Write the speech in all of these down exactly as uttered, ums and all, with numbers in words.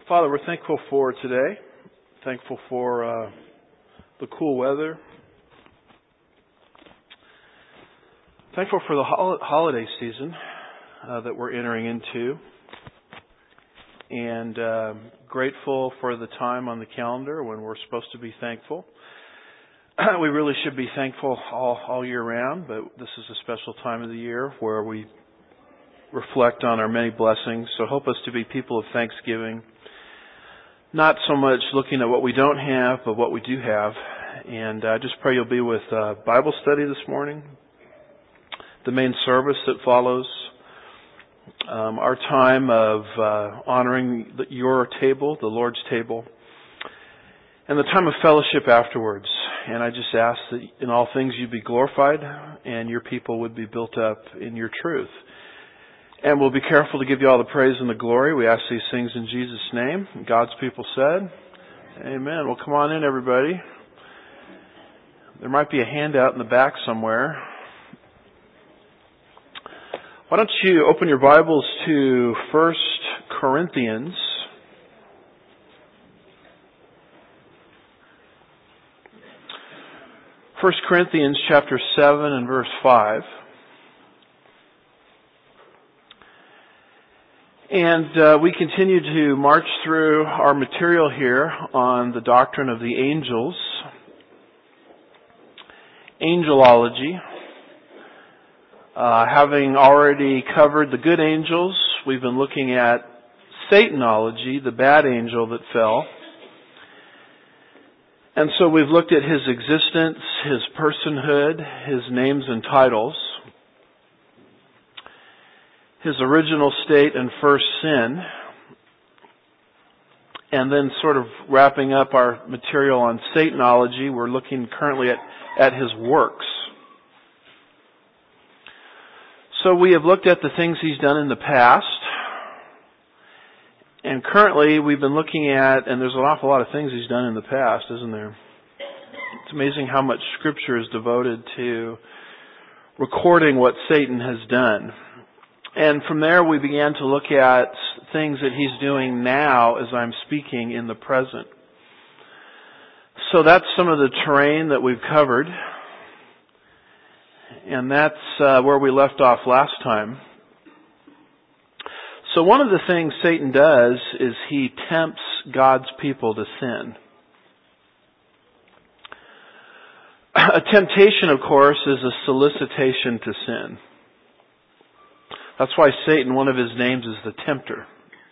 Father, we're thankful for today, thankful for uh, the cool weather, thankful for the hol- holiday season uh, that we're entering into, and uh, grateful for the time on the calendar when we're supposed to be thankful. We really should be thankful all, all year round, but this is a special time of the year where we reflect on our many blessings. So help us to be people of thanksgiving, not so much looking at what we don't have, but what we do have. And I just pray you'll be with uh, Bible study this morning, the main service that follows, um, our time of uh, honoring the, your table, the Lord's table, and the time of fellowship afterwards. And I just ask that in all things you be glorified and your people would be built up in your truth. And we'll be careful to give you all the praise and the glory. We ask these things in Jesus' name. God's people said, amen. Well, come on in, everybody. There might be a handout in the back somewhere. Why don't you open your Bibles to First Corinthians. First Corinthians chapter seven and verse five. And uh, we continue to march through our material here on the doctrine of the angels, angelology. Uh, having already covered the good angels, we've been looking at Satanology, the bad angel that fell. And so we've looked at his existence, his personhood, his names and titles, his original state and first sin, and then sort of wrapping up our material on Satanology, we're looking currently at, at his works. So we have looked at the things he's done in the past, and currently we've been looking at, and there's an awful lot of things he's done in the past, isn't there? It's amazing how much Scripture is devoted to recording what Satan has done. And from there we began to look at things that he's doing now as I'm speaking in the present. So that's some of the terrain that we've covered. And that's uh, where we left off last time. So one of the things Satan does is he tempts God's people to sin. A temptation, of course, is a solicitation to sin. That's why Satan, one of his names is the tempter.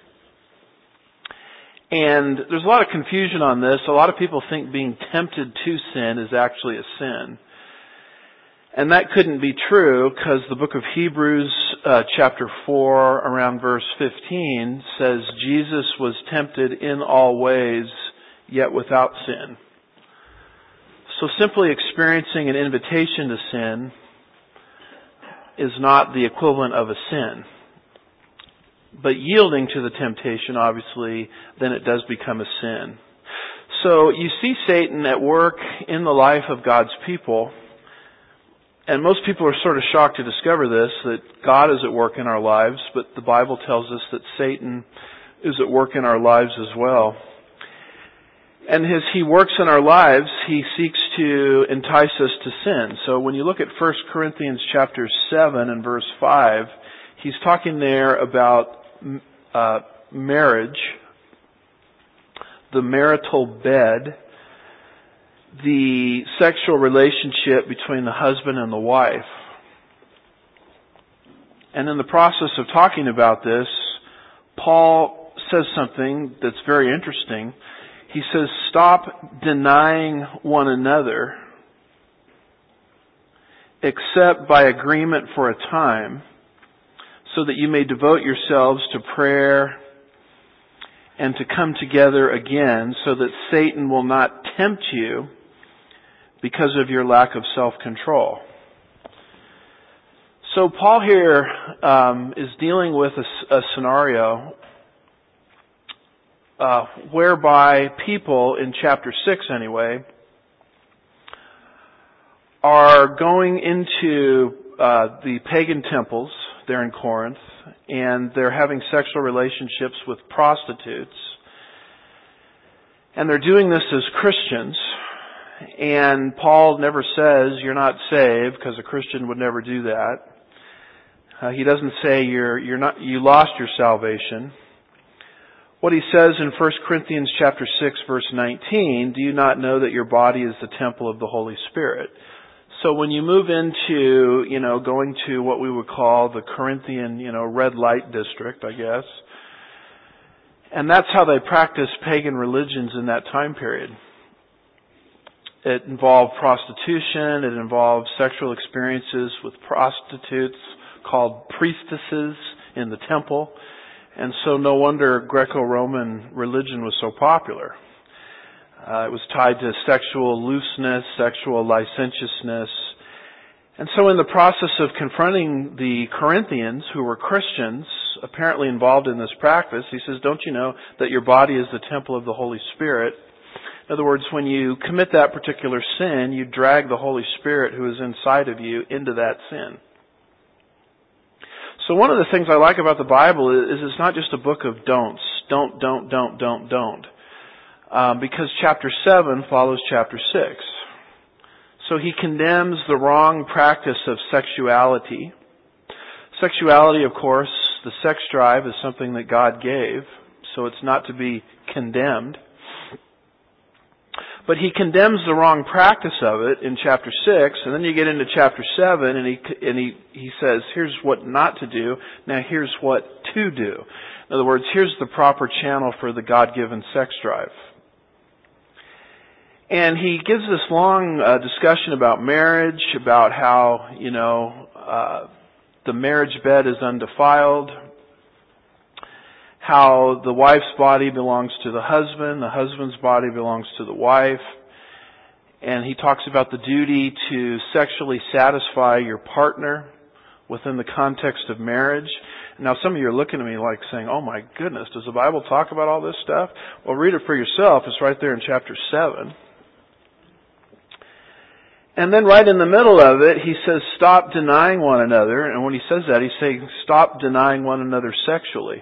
And there's a lot of confusion on this. A lot of people think being tempted to sin is actually a sin. And that couldn't be true because the book of Hebrews, uh, chapter four, around verse fifteen, says Jesus was tempted in all ways, yet without sin. So simply experiencing an invitation to sin is not the equivalent of a sin. But yielding to the temptation, obviously, then it does become a sin. So you see Satan at work in the life of God's people. And most people are sort of shocked to discover this, that God is at work in our lives, but the Bible tells us that Satan is at work in our lives as well. And as he works in our lives, he seeks to entice us to sin. So when you look at First Corinthians chapter seven and verse five, he's talking there about uh, marriage, the marital bed, the sexual relationship between the husband and the wife. And in the process of talking about this, Paul says something that's very interesting. He says, stop denying one another, except by agreement for a time, so that you may devote yourselves to prayer and to come together again, so that Satan will not tempt you because of your lack of self-control. So Paul here um, is dealing with a, a scenario Uh, whereby people, in chapter six anyway, are going into uh, the pagan temples there in Corinth, and they're having sexual relationships with prostitutes. And they're doing this as Christians. And Paul never says you're not saved, because a Christian would never do that. Uh, he doesn't say you're you're not you lost your salvation. What he says in First Corinthians chapter six verse nineteen, do you not know that your body is the temple of the Holy Spirit? So when you move into, you know, going to what we would call the Corinthian, you know, red light district, I guess. And that's how they practiced pagan religions in that time period. It involved prostitution, it involved sexual experiences with prostitutes called priestesses in the temple. And so no wonder Greco-Roman religion was so popular. Uh, it was tied to sexual looseness, sexual licentiousness. And so in the process of confronting the Corinthians, who were Christians, apparently involved in this practice, he says, don't you know that your body is the temple of the Holy Spirit? In other words, when you commit that particular sin, you drag the Holy Spirit who is inside of you into that sin. So one of the things I like about the Bible is it's not just a book of don'ts. Don't, don't, don't, don't, don't. Um, because chapter seven follows chapter six. So he condemns the wrong practice of sexuality. Sexuality, of course, the sex drive is something that God gave, so it's not to be condemned. But he condemns the wrong practice of it in chapter six, and then you get into chapter seven, and he and he, he says, here's what not to do, now here's what to do. In other words, here's the proper channel for the God-given sex drive. And he gives this long uh, discussion about marriage, about how, you know, uh, the marriage bed is undefiled, how the wife's body belongs to the husband, the husband's body belongs to the wife. And he talks about the duty to sexually satisfy your partner within the context of marriage. Now some of you are looking at me like saying, oh my goodness, does the Bible talk about all this stuff? Well, read it for yourself. It's right there in chapter seven. And then right in the middle of it, he says, stop denying one another. And when he says that, he's saying, stop denying one another sexually.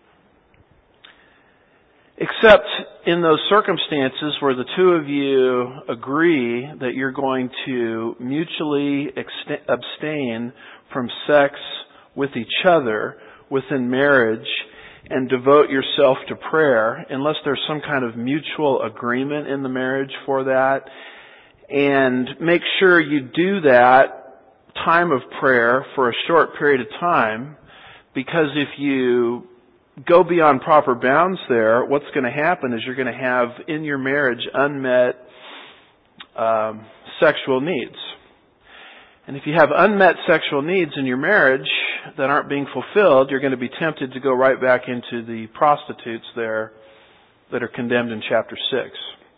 Except in those circumstances where the two of you agree that you're going to mutually abstain from sex with each other within marriage and devote yourself to prayer, unless there's some kind of mutual agreement in the marriage for that. And make sure you do that time of prayer for a short period of time, because if you go beyond proper bounds there, what's going to happen is you're going to have in your marriage unmet um, sexual needs. And if you have unmet sexual needs in your marriage that aren't being fulfilled, you're going to be tempted to go right back into the prostitutes there that are condemned in chapter six.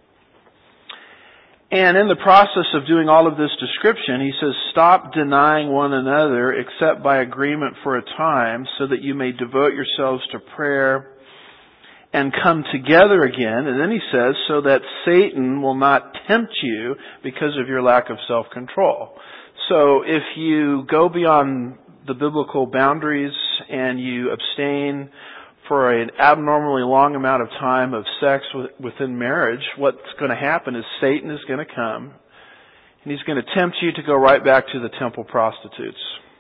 And in the process of doing all of this description, he says, stop denying one another except by agreement for a time, so that you may devote yourselves to prayer and come together again. And then he says, so that Satan will not tempt you because of your lack of self-control. So if you go beyond the biblical boundaries and you abstain for an abnormally long amount of time of sex within marriage, what's going to happen is Satan is going to come and he's going to tempt you to go right back to the temple prostitutes.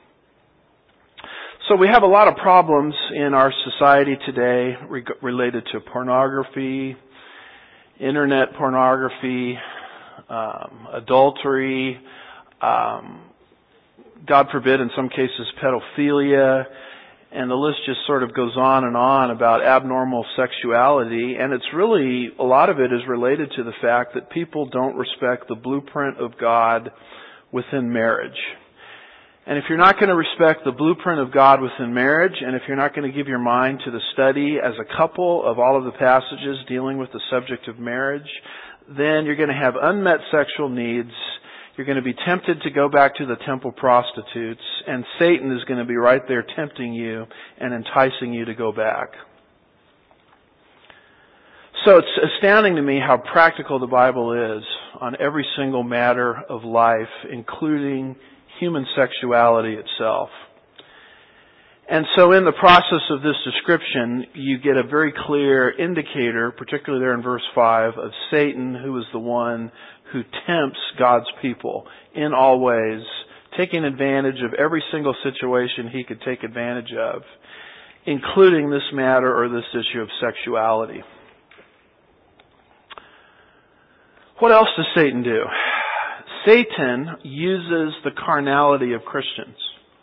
So we have a lot of problems in our society today related to pornography, internet pornography, um, adultery, um, God forbid in some cases pedophilia. And the list just sort of goes on and on about abnormal sexuality. And it's really, a lot of it is related to the fact that people don't respect the blueprint of God within marriage. And if you're not going to respect the blueprint of God within marriage, and if you're not going to give your mind to the study as a couple of all of the passages dealing with the subject of marriage, then you're going to have unmet sexual needs. You're going to be tempted to go back to the temple prostitutes, and Satan is going to be right there tempting you and enticing you to go back. So it's astounding to me how practical the Bible is on every single matter of life, including human sexuality itself. And so in the process of this description, you get a very clear indicator, particularly there in verse five, of Satan, who is the one who tempts God's people in all ways, taking advantage of every single situation he could take advantage of, including this matter or this issue of sexuality. What else does Satan do? Satan uses the carnality of Christians.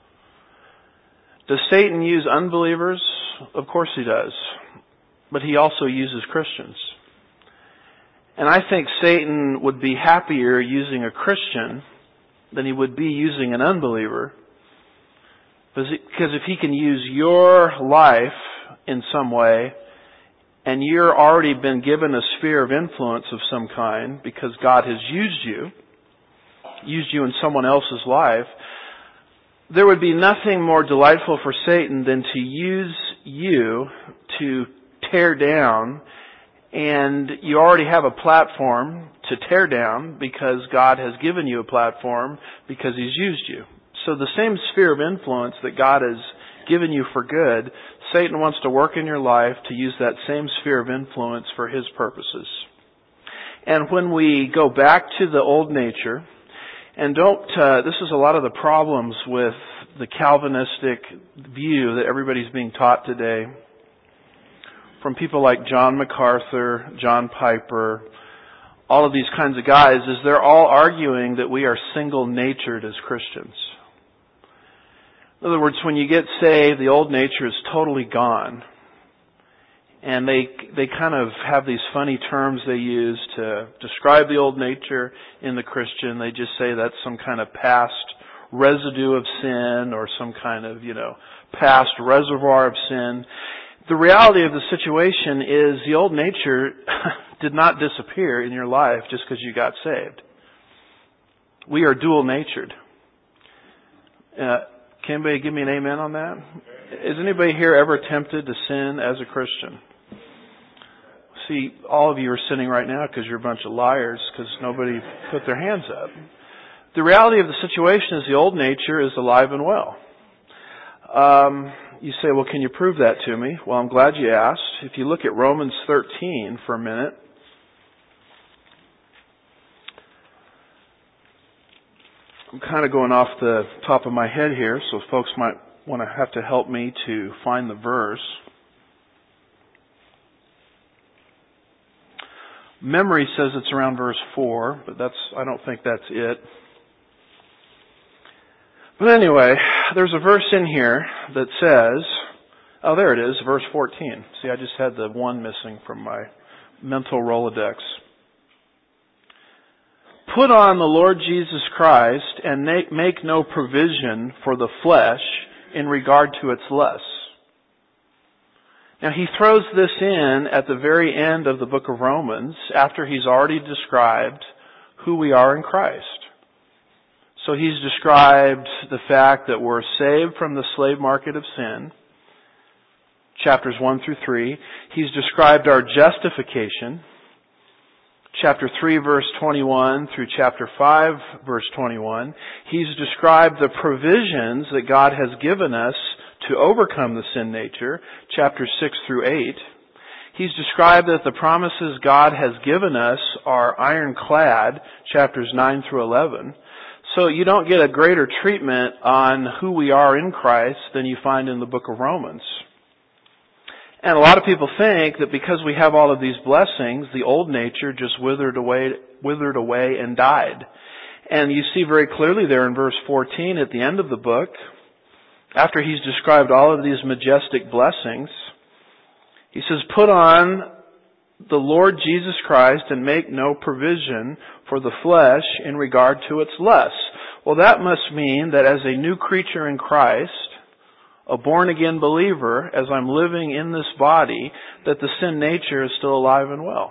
Does Satan use unbelievers? Of course he does. But he also uses Christians. And I think Satan would be happier using a Christian than he would be using an unbeliever. Because if he can use your life in some way, and you're already been given a sphere of influence of some kind because God has used you, used you in someone else's life, there would be nothing more delightful for Satan than to use you to tear down, and you already have a platform to tear down because God has given you a platform because He's used you. So the same sphere of influence that God has given you for good, Satan wants to work in your life to use that same sphere of influence for his purposes. And when we go back to the old nature, and don't, uh, this is a lot of the problems with the Calvinistic view that everybody's being taught today from people like John MacArthur, John Piper, all of these kinds of guys, is they're all arguing that we are single-natured as Christians. In other words, when you get saved, the old nature is totally gone. And they they kind of have these funny terms they use to describe the old nature in the Christian. They just say that's some kind of past residue of sin or some kind of, you know, past reservoir of sin. The reality of the situation is the old nature did not disappear in your life just because you got saved. We are dual-natured. Uh, can anybody give me an amen on that? Is anybody here ever tempted to sin as a Christian? See, all of you are sinning right now because you're a bunch of liars because nobody put their hands up. The reality of the situation is the old nature is alive and well. Um, you say, well, can you prove that to me? Well, I'm glad you asked. If you look at Romans thirteen for a minute, I'm kind of going off the top of my head here, so folks might want to have to help me to find the verse. Memory says it's around verse four, but that's I don't think that's it. But anyway, there's a verse in here that says, oh, there it is, verse fourteen. See, I just had the one missing from my mental Rolodex. Put on the Lord Jesus Christ and make no provision for the flesh in regard to its lusts. Now he throws this in at the very end of the book of Romans after he's already described who we are in Christ. So he's described the fact that we're saved from the slave market of sin, chapters one through three. He's described our justification, chapter three verse twenty-one through chapter five verse twenty-one. He's described the provisions that God has given us to overcome the sin nature, chapters six through eight. He's described that the promises God has given us are ironclad, chapters nine through eleven. So you don't get a greater treatment on who we are in Christ than you find in the book of Romans. And a lot of people think that because we have all of these blessings, the old nature just withered away, withered away and died. And you see very clearly there in verse fourteen at the end of the book, after he's described all of these majestic blessings, he says, put on the Lord Jesus Christ and make no provision for the flesh in regard to its lusts. Well, that must mean that as a new creature in Christ, a born-again believer, as I'm living in this body, that the sin nature is still alive and well.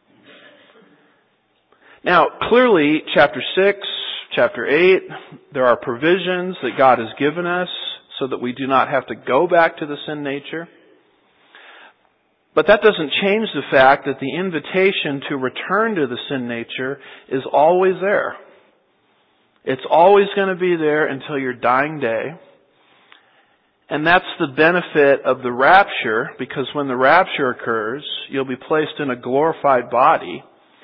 Now, clearly, chapter six, chapter eight, there are provisions that God has given us so that we do not have to go back to the sin nature. But that doesn't change the fact that the invitation to return to the sin nature is always there. It's always going to be there until your dying day. And that's the benefit of the rapture, because when the rapture occurs, you'll be placed in a glorified body,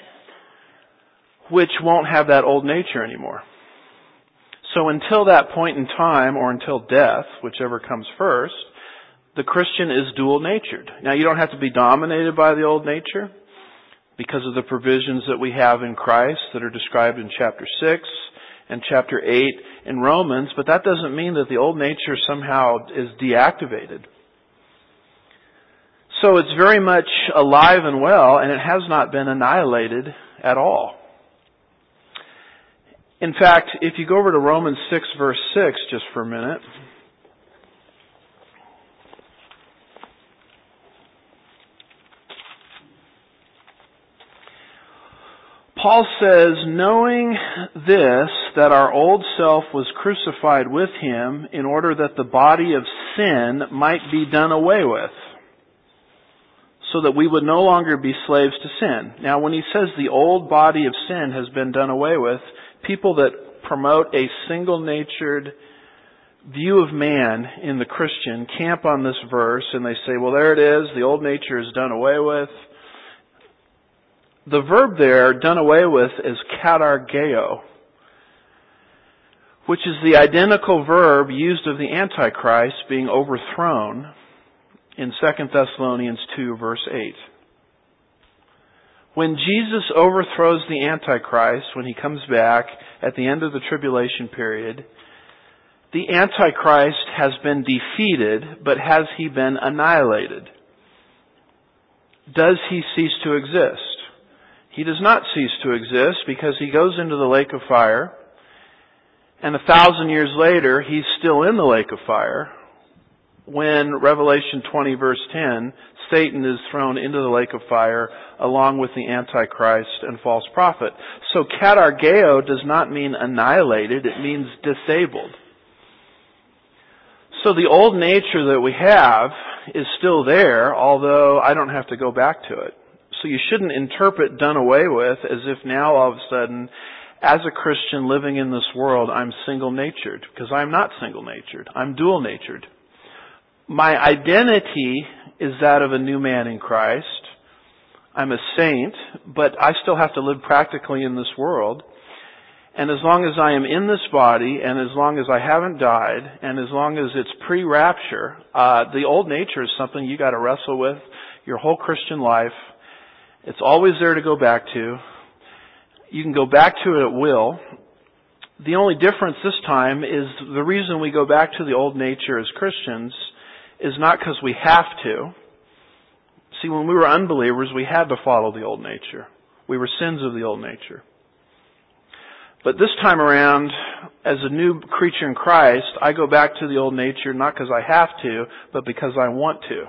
which won't have that old nature anymore. So until that point in time, or until death, whichever comes first, the Christian is dual-natured. Now, you don't have to be dominated by the old nature because of the provisions that we have in Christ that are described in chapter six and chapter eight in Romans, but that doesn't mean that the old nature somehow is deactivated. So it's very much alive and well, and it has not been annihilated at all. In fact, if you go over to Romans six verse six just for a minute, Paul says, knowing this, that our old self was crucified with him in order that the body of sin might be done away with, so that we would no longer be slaves to sin. Now, when he says the old body of sin has been done away with, people that promote a single-natured view of man in the Christian camp on this verse and they say, well, there it is, the old nature is done away with. The verb there, done away with, is katargeo, which is the identical verb used of the Antichrist being overthrown in Second Thessalonians two verse eight. When Jesus overthrows the Antichrist, when he comes back at the end of the tribulation period, the Antichrist has been defeated, but has he been annihilated? Does he cease to exist? He does not cease to exist because he goes into the lake of fire, and a thousand years later he's still in the lake of fire when Revelation twenty verse ten, Satan is thrown into the lake of fire along with the Antichrist and false prophet. So katargeo does not mean annihilated, it means disabled. So the old nature that we have is still there, although I don't have to go back to it. So you shouldn't interpret done away with as if now all of a sudden, as a Christian living in this world, I'm single-natured, because I'm not single-natured. I'm dual-natured. My identity is that of a new man in Christ. I'm a saint, but I still have to live practically in this world. And as long as I am in this body, and as long as I haven't died, and as long as it's pre-rapture, uh, the old nature is something you got to wrestle with your whole Christian life. It's always there to go back to. You can go back to it at will. The only difference this time is the reason we go back to the old nature as Christians is not because we have to. See, when we were unbelievers, we had to follow the old nature. We were sins of the old nature. But this time around, as a new creature in Christ, I go back to the old nature not because I have to, but because I want to.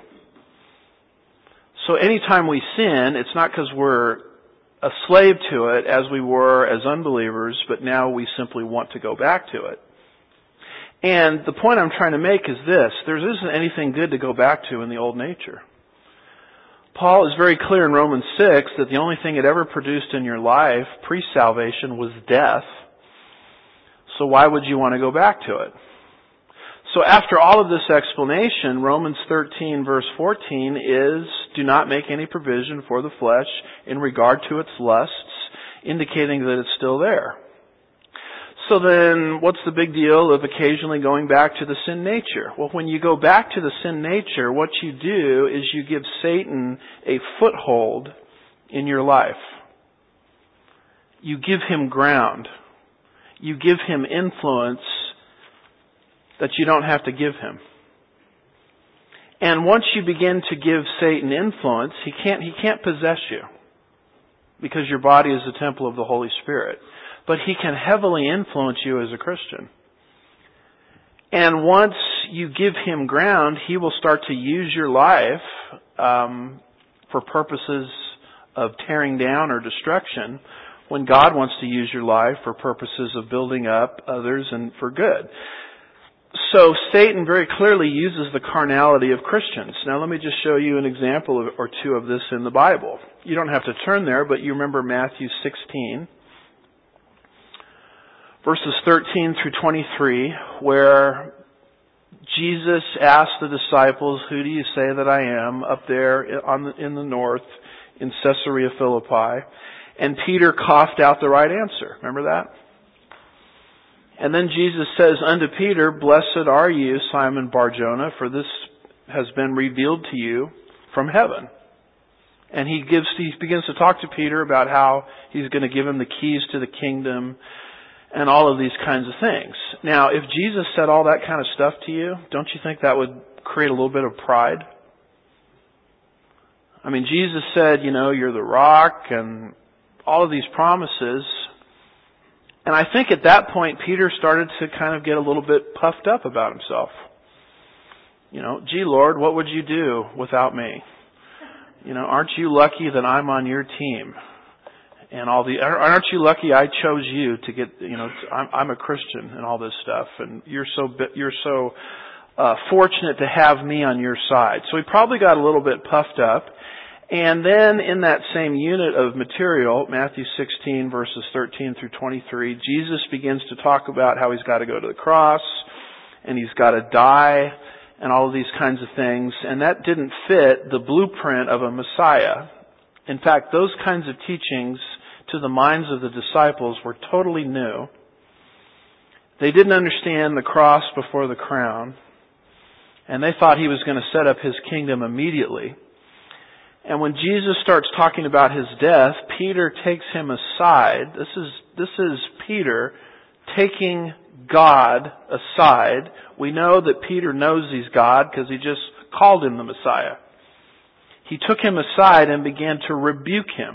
So anytime we sin, it's not because we're a slave to it as we were as unbelievers, but now we simply want to go back to it. And the point I'm trying to make is this: there isn't anything good to go back to in the old nature. Paul is very clear in Romans six that the only thing it ever produced in your life pre-salvation was death. So why would you want to go back to it? So after all of this explanation, Romans thirteen verse fourteen is, do not make any provision for the flesh in regard to its lusts, indicating that it's still there. So then, what's the big deal of occasionally going back to the sin nature? Well, when you go back to the sin nature, what you do is you give Satan a foothold in your life. You give him ground. You give him influence that you don't have to give him. And once you begin to give Satan influence, he can't, he can't possess you, because your body is the temple of the Holy Spirit. But he can heavily influence you as a Christian. And once you give him ground, he will start to use your life um, for purposes of tearing down or destruction, when God wants to use your life for purposes of building up others and for good. So Satan very clearly uses the carnality of Christians. Now let me just show you an example or two of this in the Bible. You don't have to turn there, but you remember Matthew sixteen. Verses thirteen through twenty-three, where Jesus asked the disciples, "Who do you say that I am?" up there on the, in the north in Caesarea Philippi. And Peter coughed out the right answer. Remember that? And then Jesus says unto Peter, "Blessed are you, Simon Bar-Jonah, for this has been revealed to you from heaven." And he gives, he begins to talk to Peter about how he's going to give him the keys to the kingdom and all of these kinds of things. Now, if Jesus said all that kind of stuff to you, don't you think that would create a little bit of pride? I mean, Jesus said, you know, you're the rock and all of these promises. And I think at that point, Peter started to kind of get a little bit puffed up about himself. You know, gee, Lord, what would you do without me? You know, aren't you lucky that I'm on your team? And all the, aren't you lucky I chose you to get, you know, I'm, I'm a Christian and all this stuff, and you're so, you're so, uh, fortunate to have me on your side. So he probably got a little bit puffed up. And then in that same unit of material, Matthew sixteen verses thirteen through twenty-three, Jesus begins to talk about how he's got to go to the cross, and he's got to die, and all of these kinds of things. And that didn't fit the blueprint of a Messiah. In fact, those kinds of teachings to the minds of the disciples were totally new. They didn't understand the cross before the crown, and they thought he was going to set up his kingdom immediately. And when Jesus starts talking about his death, Peter takes him aside. This is, this is Peter taking God aside. We know that Peter knows he's God because he just called him the Messiah. He took him aside and began to rebuke him.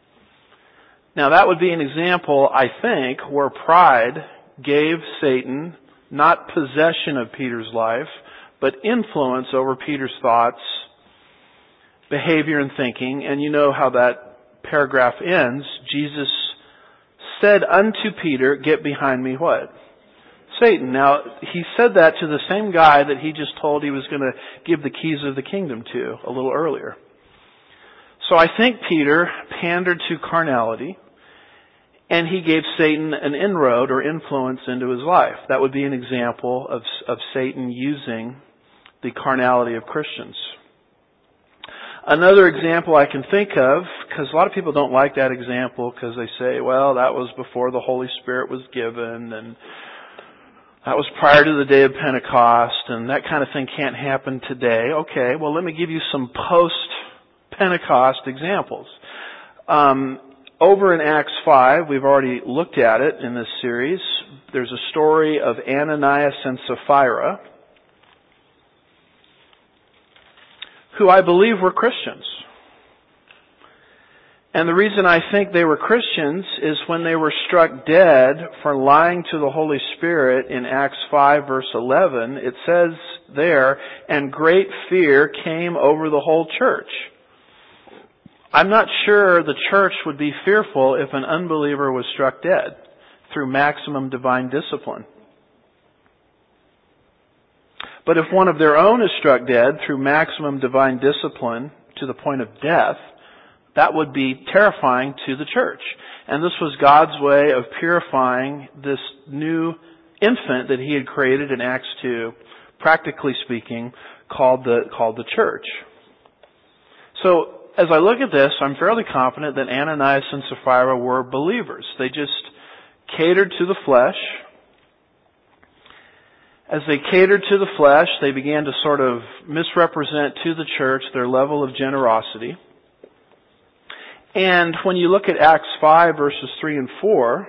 Now that would be an example, I think, where pride gave Satan not possession of Peter's life, but influence over Peter's thoughts, behavior, and thinking. And you know how that paragraph ends. Jesus said unto Peter, "Get behind me," what? Satan. Now, he said that to the same guy that he just told he was going to give the keys of the kingdom to a little earlier. So I think Peter pandered to carnality, and he gave Satan an inroad or influence into his life. That would be an example of, of Satan using the carnality of Christians. Another example I can think of, because a lot of people don't like that example because they say, well, that was before the Holy Spirit was given, and that was prior to the day of Pentecost, and that kind of thing can't happen today. Okay, well, let me give you some post-Pentecost examples. Um, over in Acts five, we've already looked at it in this series. There's a story of Ananias and Sapphira, who I believe were Christians. And the reason I think they were Christians is when they were struck dead for lying to the Holy Spirit in Acts five verse eleven, it says there, "And great fear came over the whole church." I'm not sure the church would be fearful if an unbeliever was struck dead through maximum divine discipline. But if one of their own is struck dead through maximum divine discipline to the point of death, that would be terrifying to the church. And this was God's way of purifying this new infant that He had created in Acts two, practically speaking, called the, called the church. So, as I look at this, I'm fairly confident that Ananias and Sapphira were believers. They just catered to the flesh. As they catered to the flesh, they began to sort of misrepresent to the church their level of generosity. And when you look at Acts five verses three and four,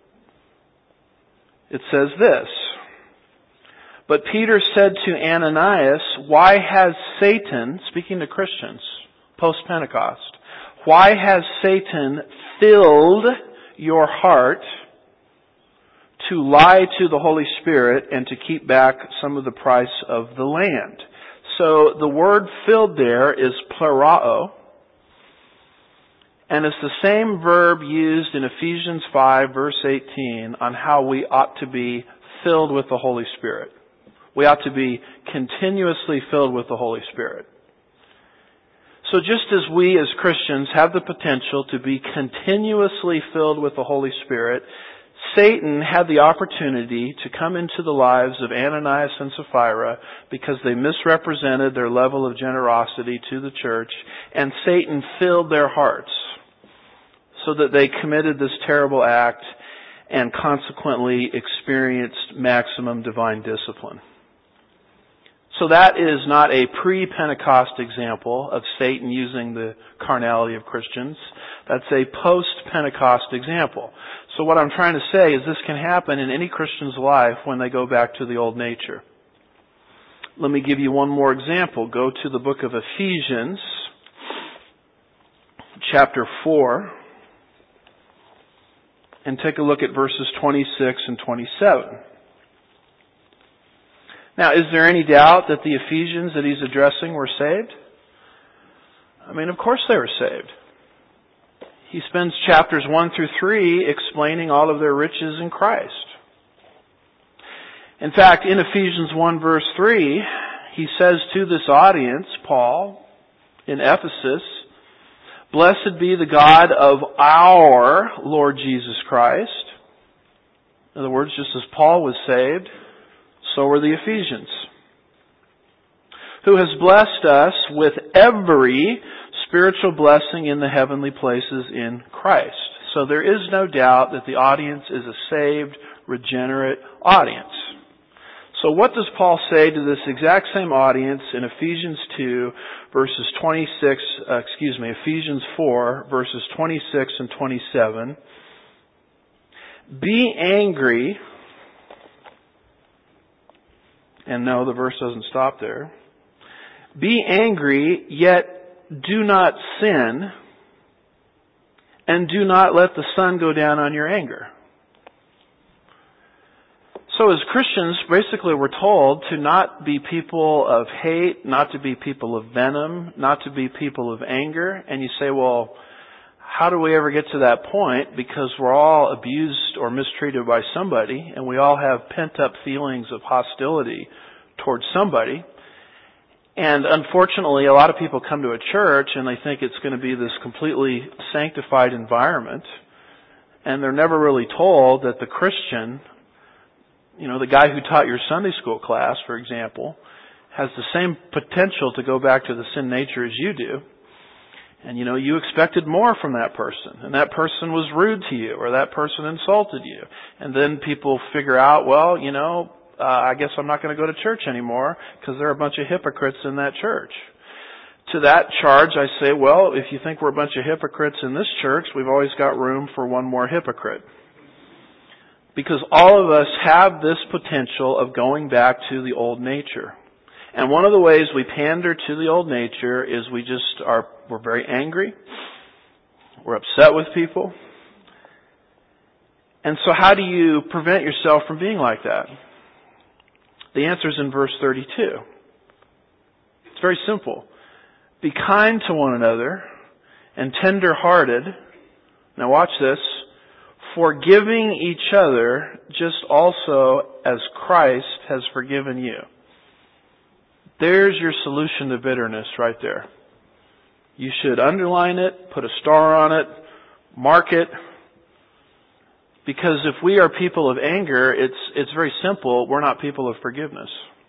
it says this, "But Peter said to Ananias, Why has Satan," speaking to Christians, post-Pentecost, "why has Satan filled your heart to lie to the Holy Spirit and to keep back some of the price of the land?" So the word filled there is plerao, and it's the same verb used in Ephesians five verse eighteen on how we ought to be filled with the Holy Spirit. We ought to be continuously filled with the Holy Spirit. So just as we as Christians have the potential to be continuously filled with the Holy Spirit, Satan had the opportunity to come into the lives of Ananias and Sapphira because they misrepresented their level of generosity to the church, and Satan filled their hearts so that they committed this terrible act and consequently experienced maximum divine discipline. So that is not a pre-Pentecost example of Satan using the carnality of Christians. That's a post-Pentecost example. So what I'm trying to say is this can happen in any Christian's life when they go back to the old nature. Let me give you one more example. Go to the book of Ephesians, chapter four, and take a look at verses twenty-six and twenty-seven. Now, is there any doubt that the Ephesians that he's addressing were saved? I mean, of course they were saved. He spends chapters one through three explaining all of their riches in Christ. In fact, in Ephesians one verse three, he says to this audience, Paul, in Ephesus, "Blessed be the God of our Lord Jesus Christ." In other words, just as Paul was saved, so were the Ephesians. "Who has blessed us with every spiritual blessing in the heavenly places in Christ." So there is no doubt that the audience is a saved, regenerate audience. So what does Paul say to this exact same audience in Ephesians two, verses twenty-six, uh, excuse me, Ephesians four, verses twenty-six and twenty-seven? "Be angry," and no, the verse doesn't stop there. "Be angry, yet do not sin, and do not let the sun go down on your anger." So as Christians, basically we're told to not be people of hate, not to be people of venom, not to be people of anger. And you say, well, how do we ever get to that point? Because we're all abused or mistreated by somebody, and we all have pent-up feelings of hostility towards somebody. And unfortunately, a lot of people come to a church and they think it's going to be this completely sanctified environment. And they're never really told that the Christian, you know, the guy who taught your Sunday school class, for example, has the same potential to go back to the sin nature as you do. And, you know, you expected more from that person. And that person was rude to you, or that person insulted you. And then people figure out, well, you know, Uh, I guess I'm not going to go to church anymore because there are a bunch of hypocrites in that church. To that charge, I say, well, if you think we're a bunch of hypocrites in this church, we've always got room for one more hypocrite. Because all of us have this potential of going back to the old nature. And one of the ways we pander to the old nature is we just are, we're very angry. We're upset with people. And so how do you prevent yourself from being like that? The answer is in verse thirty-two. It's very simple. "Be kind to one another and tender-hearted." Now watch this. "Forgiving each other, just also as Christ has forgiven you." There's your solution to bitterness right there. You should underline it, put a star on it, mark it. Because if we are people of anger, it's it's very simple. We're not people of forgiveness.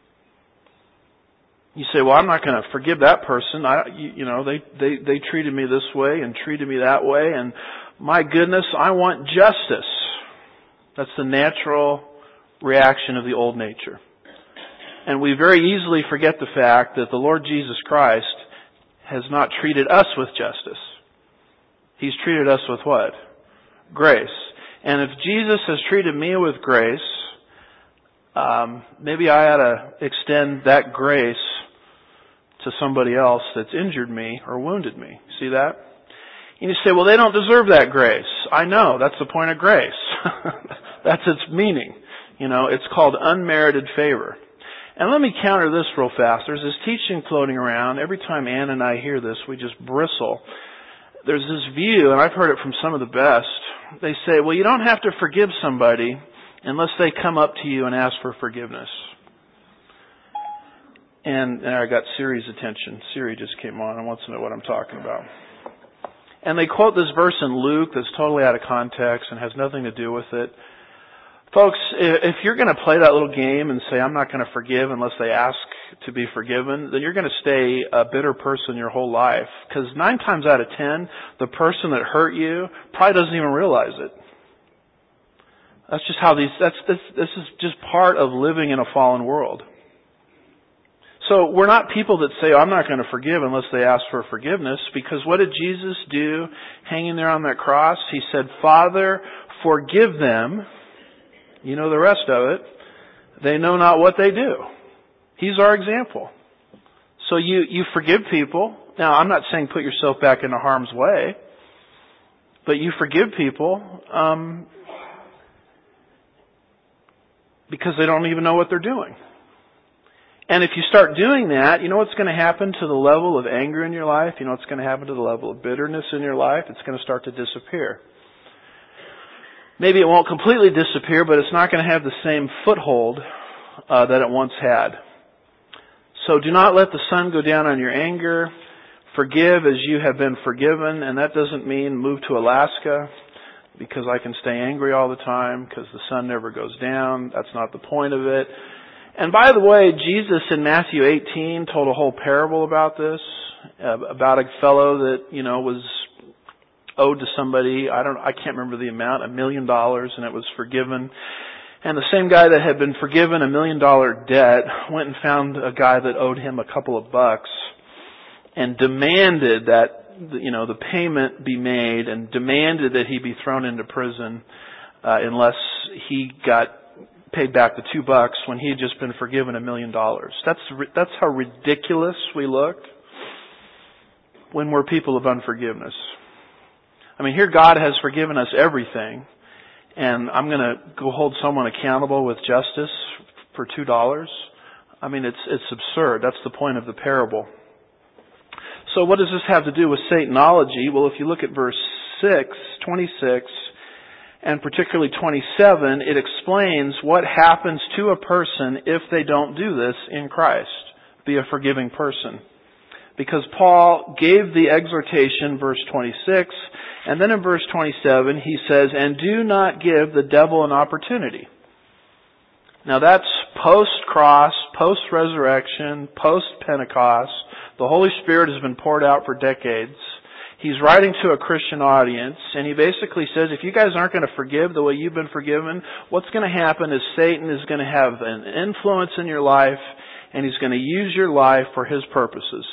You say, well, I'm not going to forgive that person. I, you, you know, they, they, they treated me this way and treated me that way. And my goodness, I want justice. That's the natural reaction of the old nature. And we very easily forget the fact that the Lord Jesus Christ has not treated us with justice. He's treated us with what? Grace. And if Jesus has treated me with grace, um, maybe I ought to extend that grace to somebody else that's injured me or wounded me. See that? And you say, well, they don't deserve that grace. I know. That's the point of grace. That's its meaning. You know, it's called unmerited favor. And let me counter this real fast. There's this teaching floating around. Every time Ann and I hear this, we just bristle. There's this view, and I've heard it from some of the best. They say, well, you don't have to forgive somebody unless they come up to you and ask for forgiveness. And, and I got Siri's attention. Siri just came on and wants to know what I'm talking about. And they quote this verse in Luke that's totally out of context and has nothing to do with it. Folks, if you're going to play that little game and say, I'm not going to forgive unless they ask to be forgiven, then you're going to stay a bitter person your whole life. Because nine times out of ten, the person that hurt you probably doesn't even realize it. That's just how these, that's, this, this is just part of living in a fallen world. So we're not people that say, oh, I'm not going to forgive unless they ask for forgiveness. Because what did Jesus do hanging there on that cross? He said, Father, forgive them. You know the rest of it. They know not what they do. He's our example. So you, you forgive people. Now, I'm not saying put yourself back into harm's way, but you forgive people um, because they don't even know what they're doing. And if you start doing that, you know what's going to happen to the level of anger in your life? You know what's going to happen to the level of bitterness in your life? It's going to start to disappear. Maybe it won't completely disappear, but it's not going to have the same foothold uh, that it once had. So do not let the sun go down on your anger. Forgive as you have been forgiven. And that doesn't mean move to Alaska because I can stay angry all the time because the sun never goes down. That's not the point of it. And by the way, Jesus in Matthew eighteen told a whole parable about this, uh, about a fellow that, you know, was owed to somebody, I don't, I can't remember the amount, a million dollars, and it was forgiven. And the same guy that had been forgiven a million dollar debt went and found a guy that owed him a couple of bucks and demanded that, you know, the payment be made and demanded that he be thrown into prison uh, unless he got paid back the two bucks when he had just been forgiven a million dollars. That's that's how ridiculous we look when we're people of unforgiveness. I mean, here God has forgiven us everything, and I'm going to go hold someone accountable with justice for two dollars. I mean, it's it's absurd. That's the point of the parable. So what does this have to do with Satanology? Well, if you look at verse six, twenty-six, and particularly twenty-seven, it explains what happens to a person if they don't do this in Christ, be a forgiving person. Because Paul gave the exhortation, verse twenty-six, and then in verse twenty-seven he says, and do not give the devil an opportunity. Now that's post-cross, post-resurrection, post-Pentecost. The Holy Spirit has been poured out for decades. He's writing to a Christian audience, and he basically says, if you guys aren't going to forgive the way you've been forgiven, what's going to happen is Satan is going to have an influence in your life, and he's going to use your life for his purposes.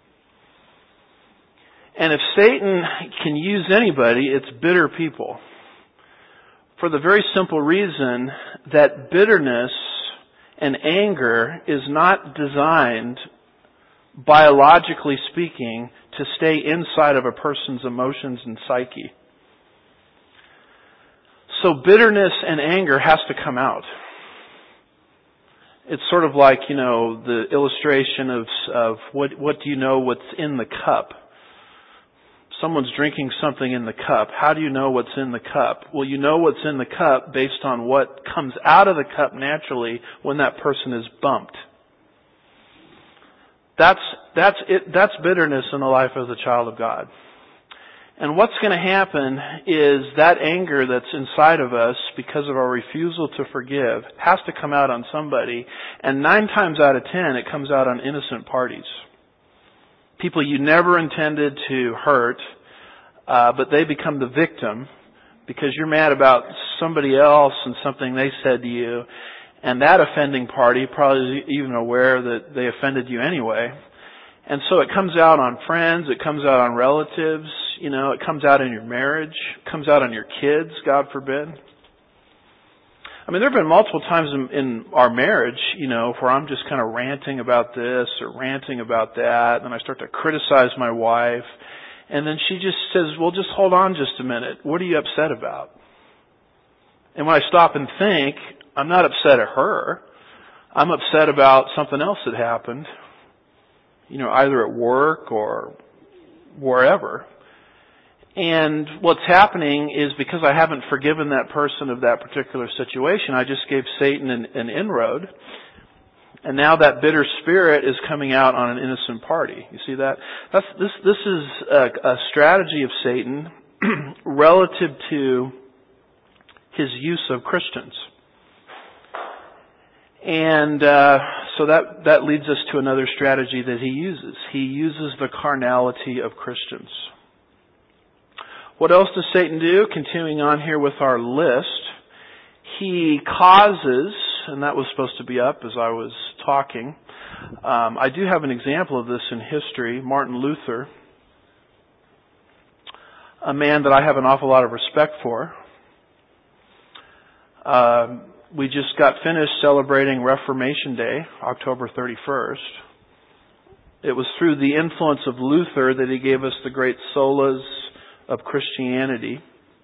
And if Satan can use anybody, it's bitter people. For the very simple reason that bitterness and anger is not designed, biologically speaking, to stay inside of a person's emotions and psyche. So bitterness and anger has to come out. It's sort of like, you know, the illustration of, of what, what do you know what's in the cup? Someone's drinking something in the cup. How do you know what's in the cup? Well, you know what's in the cup based on what comes out of the cup naturally when that person is bumped. That's, that's it, that's bitterness in the life of the child of God. And what's going to happen is that anger that's inside of us because of our refusal to forgive has to come out on somebody. And nine times out of ten, it comes out on innocent parties. People you never intended to hurt, uh, but they become the victim because you're mad about somebody else and something they said to you. And that offending party probably is even aware that they offended you anyway. And so it comes out on friends, it comes out on relatives, you know, it comes out in your marriage, it comes out on your kids, God forbid. I mean, there have been multiple times in, in our marriage, you know, where I'm just kind of ranting about this or ranting about that, and I start to criticize my wife, and then she just says, well, just hold on just a minute. What are you upset about? And when I stop and think, I'm not upset at her. I'm upset about something else that happened, you know, either at work or wherever. And what's happening is because I haven't forgiven that person of that particular situation, I just gave Satan an, an inroad. And now that bitter spirit is coming out on an innocent party. You see that? That's, this, this is a, a strategy of Satan relative to his use of Christians. And uh, so that, that leads us to another strategy that he uses. He uses the carnality of Christians. What else does Satan do? Continuing on here with our list, he causes, and that was supposed to be up as I was talking. Um, I do have an example of this in history. Martin Luther, a man that I have an awful lot of respect for. Uh, we just got finished celebrating Reformation Day, October thirty-first. It was through the influence of Luther that he gave us the great solas of Christianity.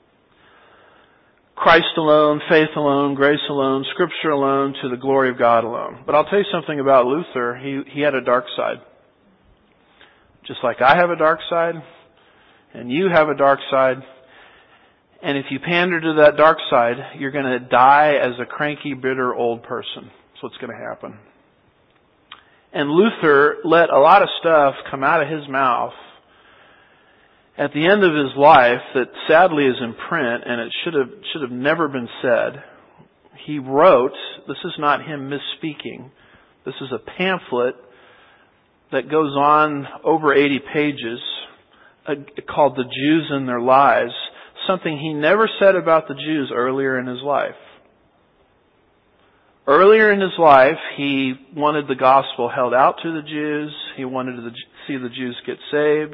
Christ alone, faith alone, grace alone, Scripture alone, to the glory of God alone. But I'll tell you something about Luther. He, he had a dark side. Just like I have a dark side, and you have a dark side. And if you pander to that dark side, you're going to die as a cranky, bitter old person. That's what's going to happen. And Luther let a lot of stuff come out of his mouth at the end of his life that sadly is in print, and it should have should have never been said. He wrote, this is not him misspeaking, this is a pamphlet that goes on over eighty pages uh, called The Jews and Their Lies, something he never said about the Jews earlier in his life. Earlier in his life, he wanted the gospel held out to the Jews. He wanted to see the Jews get saved.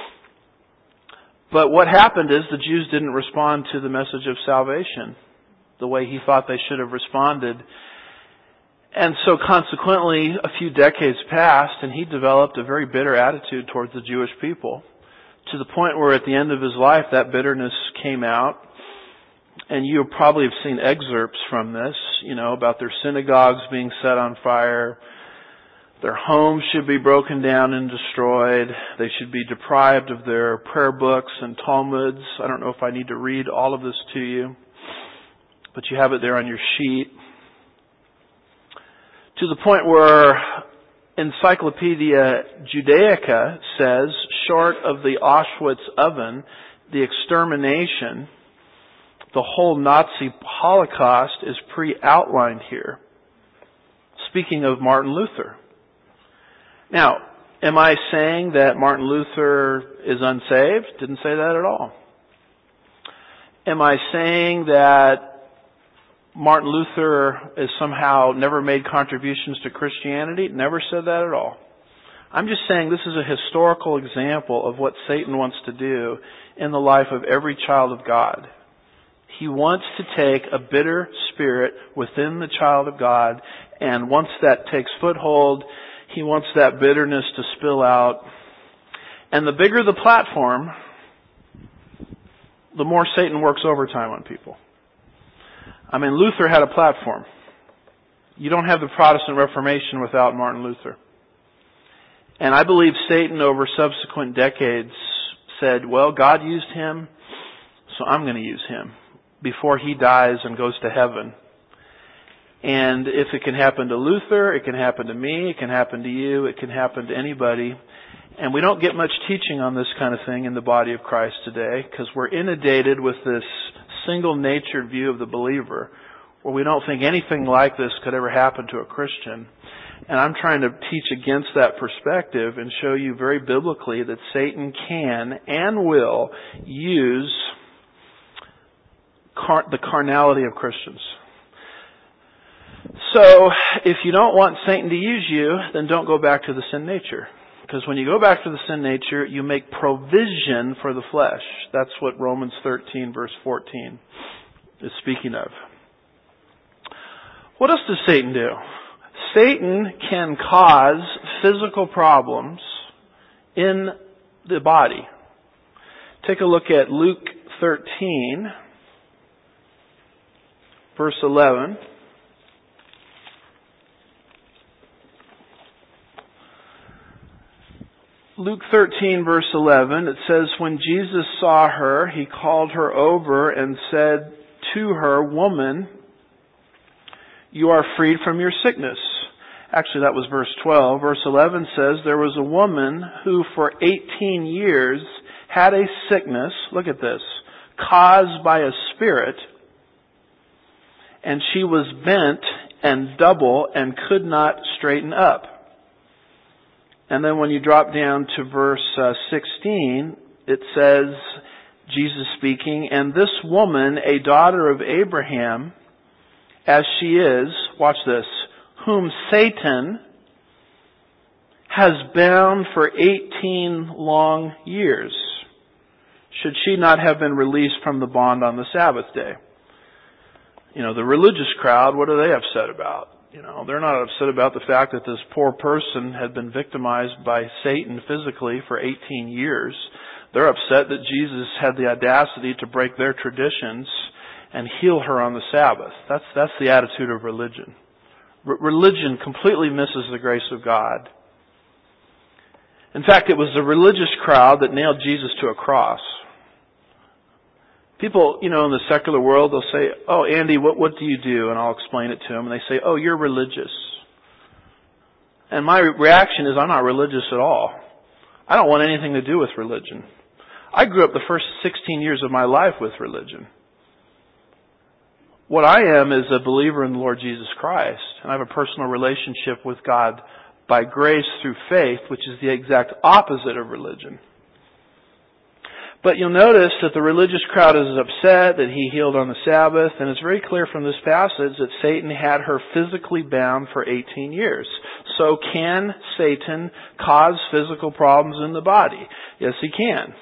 But what happened is the Jews didn't respond to the message of salvation the way he thought they should have responded. And so consequently, a few decades passed and he developed a very bitter attitude towards the Jewish people, to the point where at the end of his life that bitterness came out. And you probably have seen excerpts from this, you know, about their synagogues being set on fire. Their homes should be broken down and destroyed. They should be deprived of their prayer books and Talmuds. I don't know if I need to read all of this to you, but you have it there on your sheet. To the point where Encyclopedia Judaica says, short of the Auschwitz oven, the extermination, the whole Nazi Holocaust is pre-outlined here. Speaking of Martin Luther. Now, am I saying that Martin Luther is unsaved? Didn't say that at all. Am I saying that Martin Luther is somehow never made contributions to Christianity? Never said that at all. I'm just saying this is a historical example of what Satan wants to do in the life of every child of God. He wants to take a bitter spirit within the child of God, and once that takes foothold, he wants that bitterness to spill out. And the bigger the platform, the more Satan works overtime on people. I mean, Luther had a platform. You don't have the Protestant Reformation without Martin Luther. And I believe Satan over subsequent decades said, well, God used him, so I'm going to use him before he dies and goes to heaven. And if it can happen to Luther, it can happen to me, it can happen to you, it can happen to anybody. And we don't get much teaching on this kind of thing in the body of Christ today, because we're inundated with this single-natured view of the believer, where we don't think anything like this could ever happen to a Christian. And I'm trying to teach against that perspective and show you very biblically that Satan can and will use car- the carnality of Christians. So, if you don't want Satan to use you, then don't go back to the sin nature. Because when you go back to the sin nature, you make provision for the flesh. That's what Romans thirteen verse fourteen is speaking of. What else does Satan do? Satan can cause physical problems in the body. Take a look at Luke thirteen, verse eleven. Luke thirteen, verse eleven, it says, when Jesus saw her, he called her over and said to her, woman, you are freed from your sickness. Actually, that was verse twelve. Verse eleven says, there was a woman who for eighteen years had a sickness, look at this, caused by a spirit, and she was bent and double and could not straighten up. And then when you drop down to verse uh, sixteen, it says, Jesus speaking, and this woman, a daughter of Abraham, as she is, watch this, whom Satan has bound for eighteen long years. Should she not have been released from the bond on the Sabbath day? You know, the religious crowd, what are they upset about? You know, they're not upset about the fact that this poor person had been victimized by Satan physically for eighteen years. They're upset that Jesus had the audacity to break their traditions and heal her on the Sabbath. That's, that's the attitude of religion. R- religion completely misses the grace of God. In fact, it was the religious crowd that nailed Jesus to a cross. People, you know, in the secular world, they'll say, oh, Andy, what, what do you do? And I'll explain it to them. And they say, oh, you're religious. And my reaction is, I'm not religious at all. I don't want anything to do with religion. I grew up the first sixteen years of my life with religion. What I am is a believer in the Lord Jesus Christ. And I have a personal relationship with God by grace through faith, which is the exact opposite of religion. But you'll notice that the religious crowd is upset that he healed on the Sabbath, and it's very clear from this passage that Satan had her physically bound for eighteen years. So can Satan cause physical problems in the body? Yes, he can.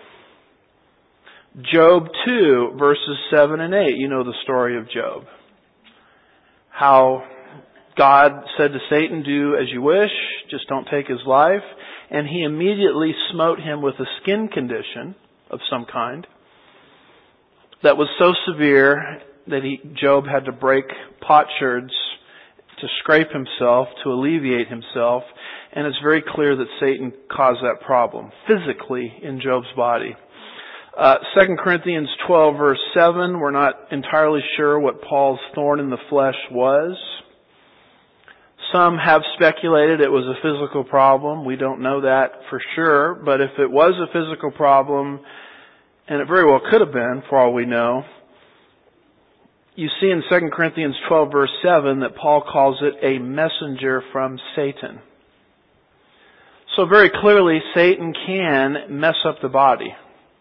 Job two, verses seven and eight. You know the story of Job. How God said to Satan, do as you wish, just don't take his life. And he immediately smote him with a skin condition of some kind that was so severe that he, Job had to break potsherds to scrape himself, to alleviate himself. And it's very clear that Satan caused that problem physically in Job's body. Uh, Second Corinthians twelve verse seven, we're not entirely sure what Paul's thorn in the flesh was. Some have speculated it was a physical problem. We don't know that for sure, but if it was a physical problem, and it very well could have been for all we know, you see in Second Corinthians twelve verse seven that Paul calls it a messenger from Satan. So very clearly Satan can mess up the body.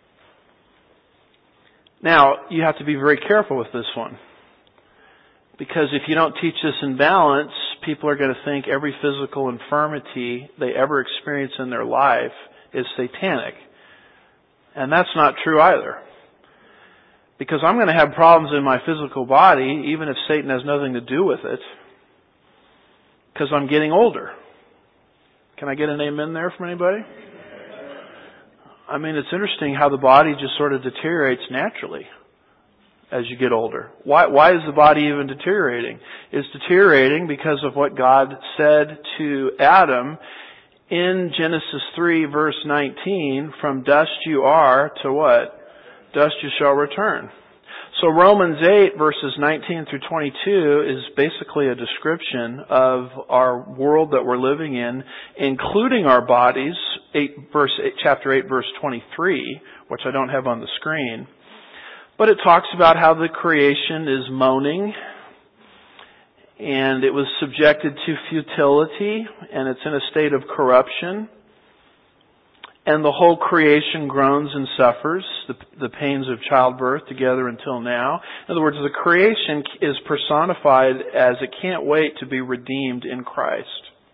Now, you have to be very careful with this one. Because if you don't teach this in balance, people are going to think every physical infirmity they ever experience in their life is satanic. And that's not true either. Because I'm going to have problems in my physical body, even if Satan has nothing to do with it, because I'm getting older. Can I get an amen there from anybody? I mean, it's interesting how the body just sort of deteriorates naturally as you get older. Why, why is the body even deteriorating? It's deteriorating because of what God said to Adam in Genesis three verse nineteen, from dust you are to what? Dust you shall return. So Romans eight verses nineteen through twenty-two is basically a description of our world that we're living in, including our bodies. Eight verse eight, chapter eight verse twenty-three, which I don't have on the screen. But it talks about how the creation is moaning, and it was subjected to futility, and it's in a state of corruption. And the whole creation groans and suffers the, the pains of childbirth together until now. In other words, the creation is personified as it can't wait to be redeemed in Christ.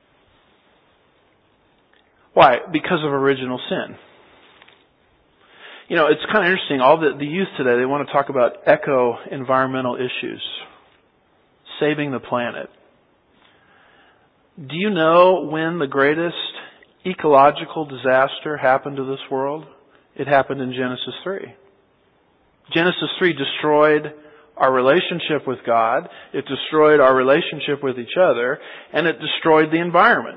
Why? Because of original sin. You know, it's kind of interesting. All the, the youth today, they want to talk about eco-environmental issues. Saving the planet. Do you know when the greatest ecological disaster happened to this world? It happened in Genesis three. Genesis three destroyed our relationship with God. It destroyed our relationship with each other. And it destroyed the environment.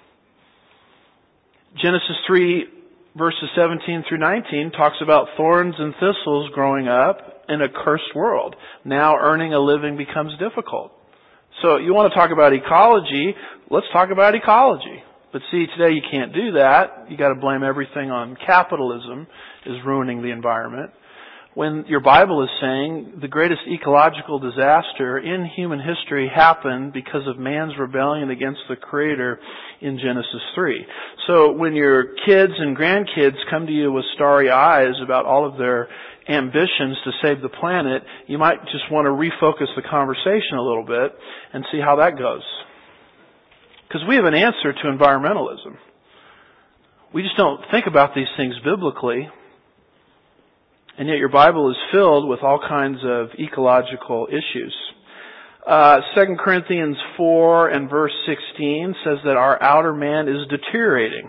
Genesis three verses seventeen through nineteen talks about thorns and thistles growing up in a cursed world. Now earning a living becomes difficult. So you want to talk about ecology, let's talk about ecology. But see, today you can't do that. You got to blame everything on capitalism is ruining the environment. when your Bible is saying the greatest ecological disaster in human history happened because of man's rebellion against the Creator in Genesis three. So when your kids and grandkids come to you with starry eyes about all of their ambitions to save the planet, you might just want to refocus the conversation a little bit and see how that goes. Because we have an answer to environmentalism. We just don't think about these things biblically. And yet your Bible is filled with all kinds of ecological issues. Uh, Second Corinthians four and verse sixteen says that our outer man is deteriorating.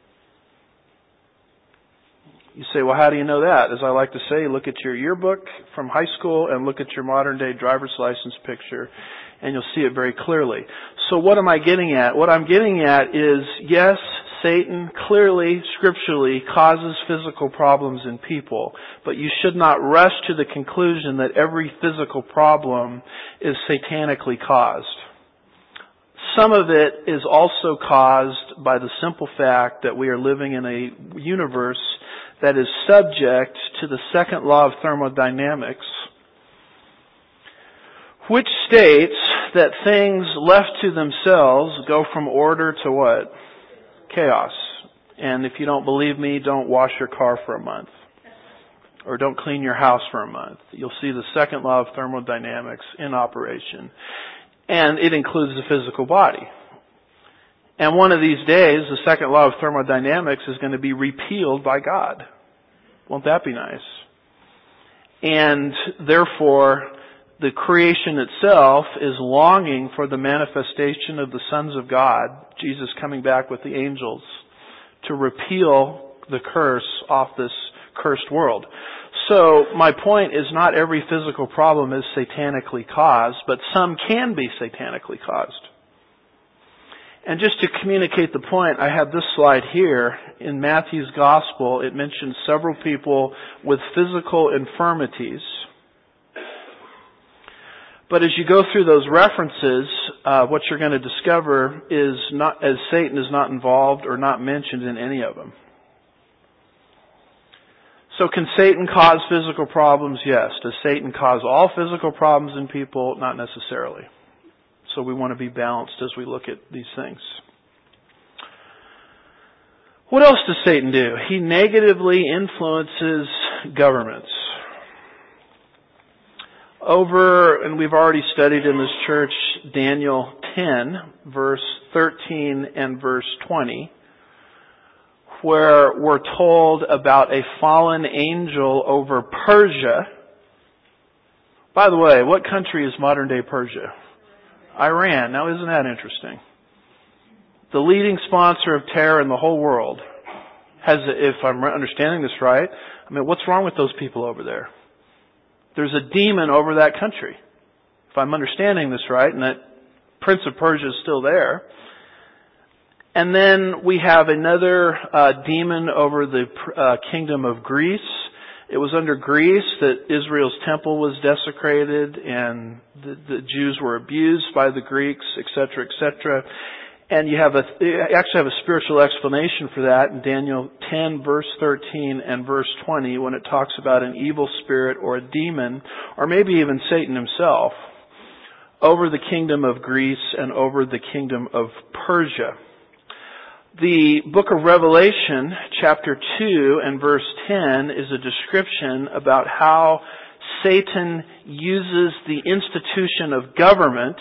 You say, well, how do you know that? As I like to say, look at your yearbook from high school and look at your modern day driver's license picture, and you'll see it very clearly. So what am I getting at? What I'm getting at is, yes, Satan clearly, scripturally, causes physical problems in people, but you should not rush to the conclusion that every physical problem is satanically caused. Some of it is also caused by the simple fact that we are living in a universe that is subject to the second law of thermodynamics, which states that things left to themselves go from order to what? Chaos. And if you don't believe me, don't wash your car for a month. Or don't clean your house for a month. You'll see the second law of thermodynamics in operation. And it includes the physical body. And one of these days, the second law of thermodynamics is going to be repealed by God. Won't that be nice? And therefore, the creation itself is longing for the manifestation of the sons of God, Jesus coming back with the angels, to repeal the curse off this cursed world. So my point is not every physical problem is satanically caused, but some can be satanically caused. And just to communicate the point, I have this slide here. In Matthew's Gospel, it mentions several people with physical infirmities. But as you go through those references, uh, what you're going to discover is not, as Satan is not involved or not mentioned in any of them. So can Satan cause physical problems? Yes. Does Satan cause all physical problems in people? Not necessarily. So we want to be balanced as we look at these things. What else does Satan do? He negatively influences governments. Over, and we've already studied in this church, Daniel ten, verse thirteen and verse twenty, where we're told about a fallen angel over Persia. By the way, what country is modern day Persia? Iran. Now isn't that interesting? The leading sponsor of terror in the whole world has, if I'm understanding this right, I mean, what's wrong with those people over there? There's a demon over that country. If I'm understanding this right, and that Prince of Persia is still there. And then we have another uh, demon over the uh, kingdom of Greece. It was under Greece that Israel's temple was desecrated and the, the Jews were abused by the Greeks, et cetera, et cetera. And you have a, you actually have a spiritual explanation for that in Daniel ten, verse thirteen and verse twenty, when it talks about an evil spirit or a demon, or maybe even Satan himself, over the kingdom of Greece and over the kingdom of Persia. The book of Revelation, chapter two and verse ten, is a description about how Satan uses the institution of government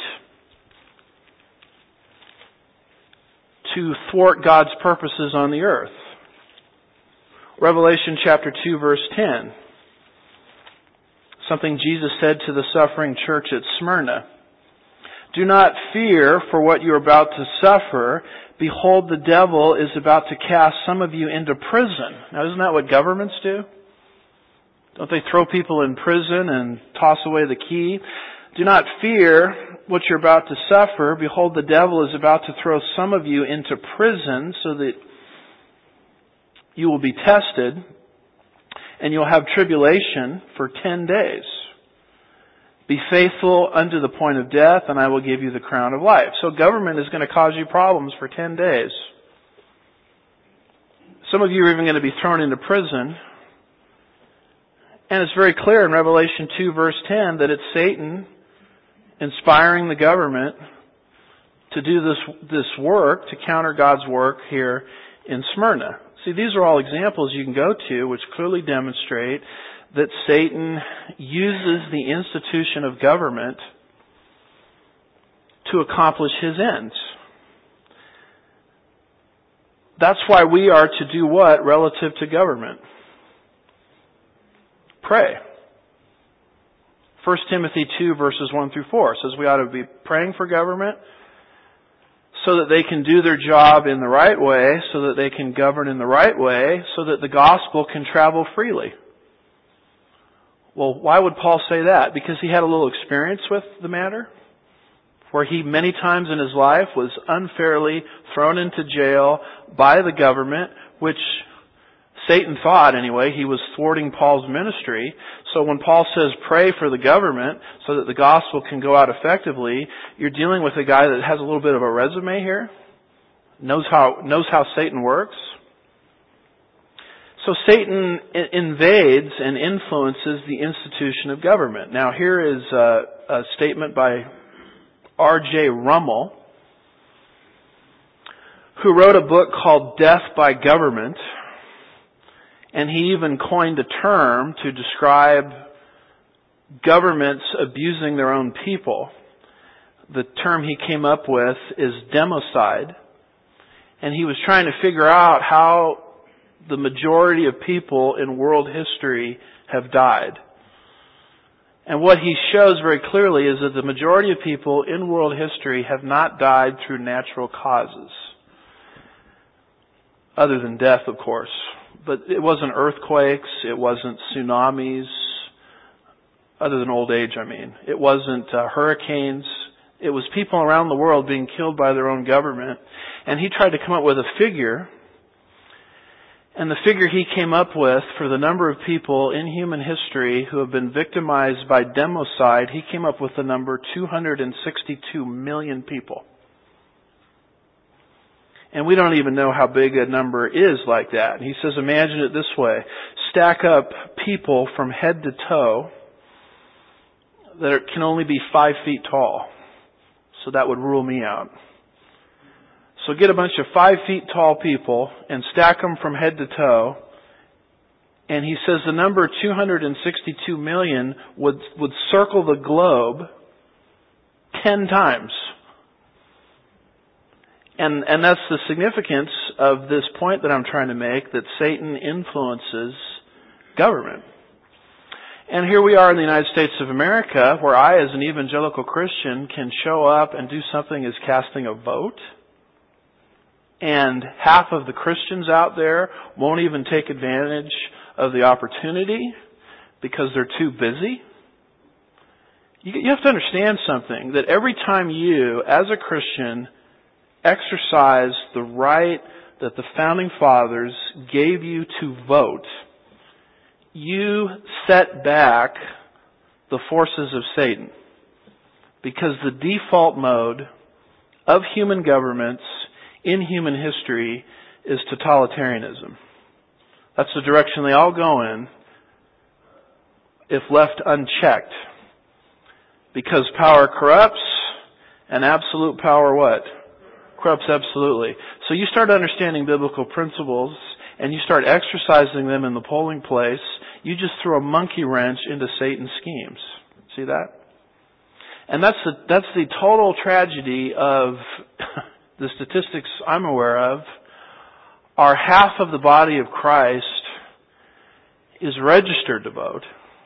to thwart God's purposes on the earth. Revelation chapter two, verse ten. Something Jesus said to the suffering church at Smyrna. Do not fear for what you are about to suffer. Behold, the devil is about to cast some of you into prison. Now, isn't that what governments do? Don't they throw people in prison and toss away the key? Do not fear what you're about to suffer. Behold, the devil is about to throw some of you into prison so that you will be tested and you'll have tribulation for ten days. Be faithful unto the point of death, and I will give you the crown of life. So government is going to cause you problems for ten days. Some of you are even going to be thrown into prison. And it's very clear in Revelation two verse ten that it's Satan inspiring the government to do this, this work, to counter God's work here in Smyrna. See, these are all examples you can go to which clearly demonstrate that Satan uses the institution of government to accomplish his ends. That's why we are to do what relative to government? Pray. First Timothy two verses one through four says we ought to be praying for government so that they can do their job in the right way, so that they can govern in the right way, so that the gospel can travel freely. Well, why would Paul say that? Because he had a little experience with the matter, where he many times in his life was unfairly thrown into jail by the government, which Satan thought anyway he was thwarting Paul's ministry. So when Paul says pray for the government so that the gospel can go out effectively, you're dealing with a guy that has a little bit of a resume here, knows how knows how Satan works. So Satan invades and influences the institution of government. Now here is a, a statement by R J Rummel, who wrote a book called Death by Government, and he even coined a term to describe governments abusing their own people. The term he came up with is democide, and he was trying to figure out how the majority of people in world history have died. And what he shows very clearly is that the majority of people in world history have not died through natural causes. Other than death, of course. But it wasn't earthquakes, it wasn't tsunamis, other than old age, I mean. It wasn't uh, hurricanes. It was people around the world being killed by their own government. And he tried to come up with a figure. And the figure he came up with for the number of people in human history who have been victimized by democide, he came up with the number two hundred sixty-two million people. And we don't even know how big a number is like that. And he says, imagine it this way. Stack up people from head to toe that are, can only be five feet tall. So that would rule me out. So get a bunch of five feet tall people and stack them from head to toe. And he says the number two hundred sixty-two million would, would circle the globe ten times. And, and that's the significance of this point that I'm trying to make, that Satan influences government. And here we are in the United States of America, where I, as an evangelical Christian, can show up and do something as casting a vote. And half of the Christians out there won't even take advantage of the opportunity because they're too busy. You have to understand something, that every time you, as a Christian, exercise the right that the founding fathers gave you to vote, you set back the forces of Satan. Because the default mode of human governments in human history is totalitarianism. That's the direction they all go in if left unchecked. Because power corrupts, and absolute power what? Corrupts absolutely. So you start understanding biblical principles and you start exercising them in the polling place, you just throw a monkey wrench into Satan's schemes. See that? And that's the, that's the total tragedy of the statistics I'm aware of are half of the body of Christ is registered to vote,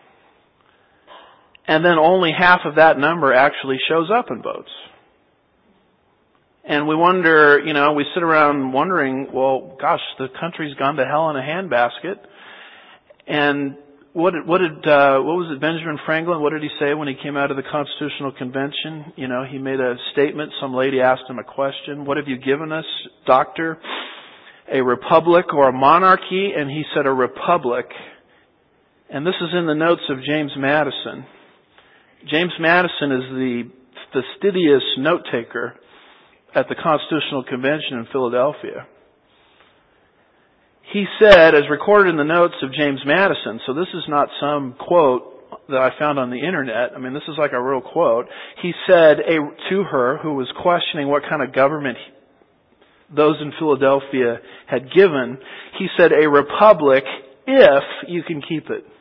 and then only half of that number actually shows up and votes. And we wonder, you know, we sit around wondering, well, gosh, the country's gone to hell in a handbasket. And what did, what did, uh, what was it, Benjamin Franklin, what did he say when he came out of the Constitutional Convention? You know, he made a statement, some lady asked him a question, what have you given us, doctor? A republic or a monarchy? And he said a republic. And this is in the notes of James Madison. James Madison is the fastidious note taker at the Constitutional Convention in Philadelphia. He said, as recorded in the notes of James Madison, so this is not some quote that I found on the internet. I mean, this is like a real quote. He said a, to her, who was questioning what kind of government those in Philadelphia had given, he said, a republic if you can keep it.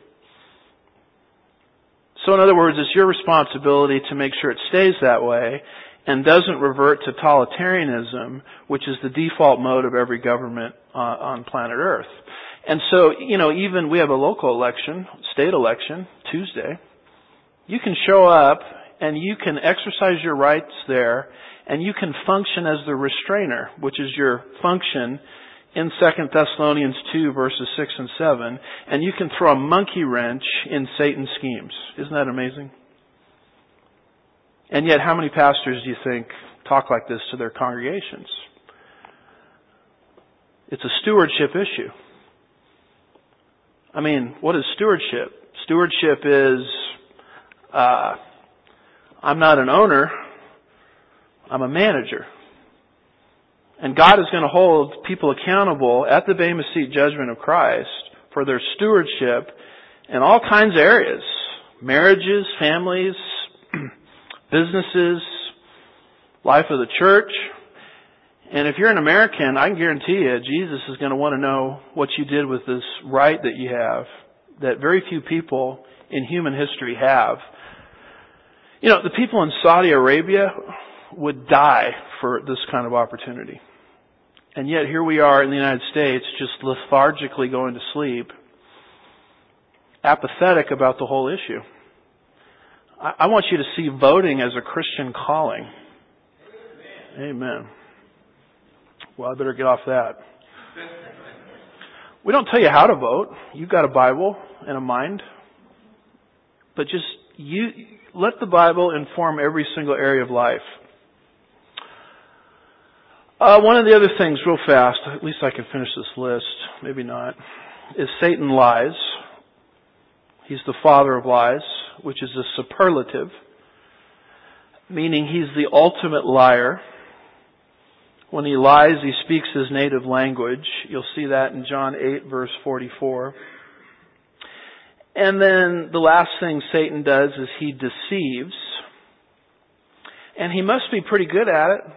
So in other words, it's your responsibility to make sure it stays that way and doesn't revert to totalitarianism, which is the default mode of every government uh, on planet Earth. And so, you know, even we have a local election, state election, Tuesday. You can show up and you can exercise your rights there, and you can function as the restrainer, which is your function in Second Thessalonians two, verses six and seven, and you can throw a monkey wrench in Satan's schemes. Isn't that amazing? And yet, how many pastors do you think talk like this to their congregations? It's a stewardship issue. I mean, what is stewardship? Stewardship is, uh, I'm not an owner, I'm a manager. And God is going to hold people accountable at the Bema Seat judgment of Christ for their stewardship in all kinds of areas. Marriages, families, businesses, life of the church. And if you're an American, I can guarantee you Jesus is going to want to know what you did with this right that you have that very few people in human history have. You know, the people in Saudi Arabia would die for this kind of opportunity. And yet here we are in the United States just lethargically going to sleep, apathetic about the whole issue. I, I want you to see voting as a Christian calling. Amen. Amen. Well, I better get off that. We don't tell you how to vote. You've got a Bible and a mind. But just you let the Bible inform every single area of life. Uh, one of the other things, real fast, at least I can finish this list, maybe not, is Satan lies. He's the father of lies, which is a superlative, meaning he's the ultimate liar. When he lies, he speaks his native language. You'll see that in John eight, verse forty-four. And then the last thing Satan does is he deceives. And he must be pretty good at it,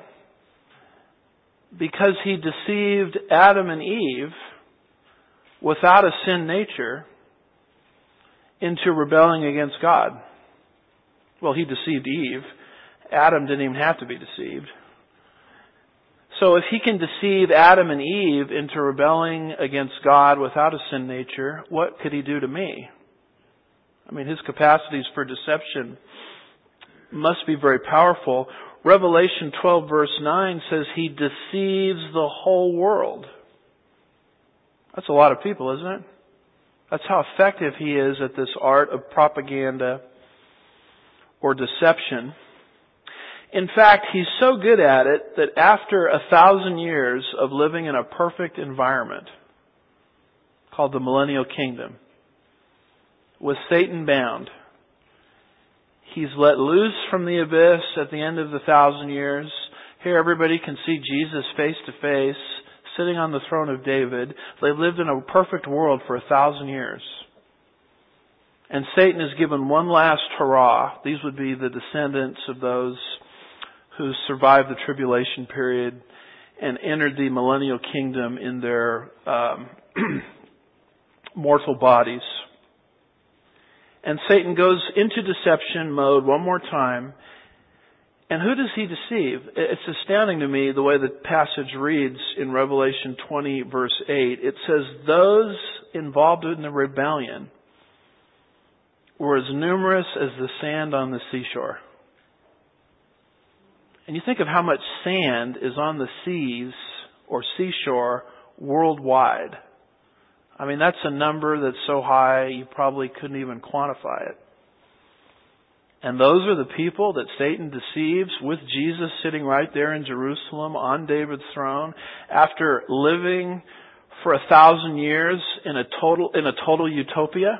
because he deceived Adam and Eve without a sin nature into rebelling against God. Well, he deceived Eve. Adam didn't even have to be deceived. So if he can deceive Adam and Eve into rebelling against God without a sin nature, what could he do to me? I mean, his capacities for deception must be very powerful. Revelation twelve verse nine says he deceives the whole world. That's a lot of people, isn't it? That's how effective he is at this art of propaganda or deception. In fact, he's so good at it that after a thousand years of living in a perfect environment called the Millennial Kingdom, with Satan bound, he's let loose from the abyss at the end of the thousand years. Here everybody can see Jesus face to face, sitting on the throne of David. They've lived in a perfect world for a thousand years. And Satan is given one last hurrah. These would be the descendants of those who survived the tribulation period and entered the millennial kingdom in their um, mortal bodies. And Satan goes into deception mode one more time. And who does he deceive? It's astounding to me the way the passage reads in Revelation twenty verse eight. It says, those involved in the rebellion were as numerous as the sand on the seashore. And you think of how much sand is on the seas or seashore worldwide. I mean, that's a number that's so high you probably couldn't even quantify it. And those are the people that Satan deceives with Jesus sitting right there in Jerusalem on David's throne after living for a thousand years in a total, in a total utopia.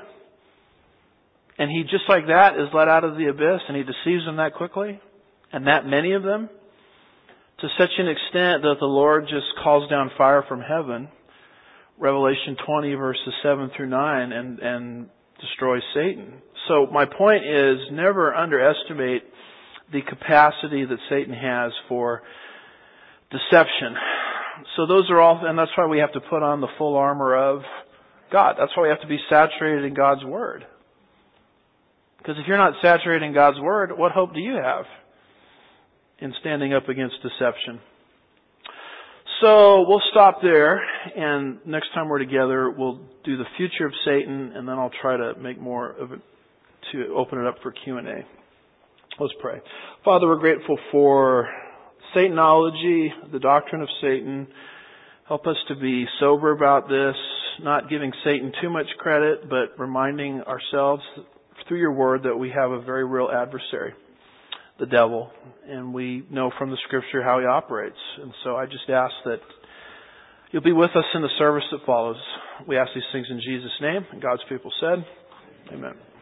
And he just like that is let out of the abyss and he deceives them that quickly. And that many of them, to such an extent that the Lord just calls down fire from heaven, Revelation twenty verses seven through nine and, and destroy Satan. So my point is, never underestimate the capacity that Satan has for deception. So those are all, and that's why we have to put on the full armor of God. That's why we have to be saturated in God's Word. Because if you're not saturated in God's Word, what hope do you have in standing up against deception? So we'll stop there, and next time we're together, we'll do the future of Satan, and then I'll try to make more of it, to open it up for Q and A. Let's pray. Father, we're grateful for Satanology, the doctrine of Satan. Help us to be sober about this, not giving Satan too much credit, but reminding ourselves through your word that we have a very real adversary, the devil, and we know from the scripture how he operates. And so I just ask that you'll be with us in the service that follows. We ask these things in Jesus' name, and God's people said, amen.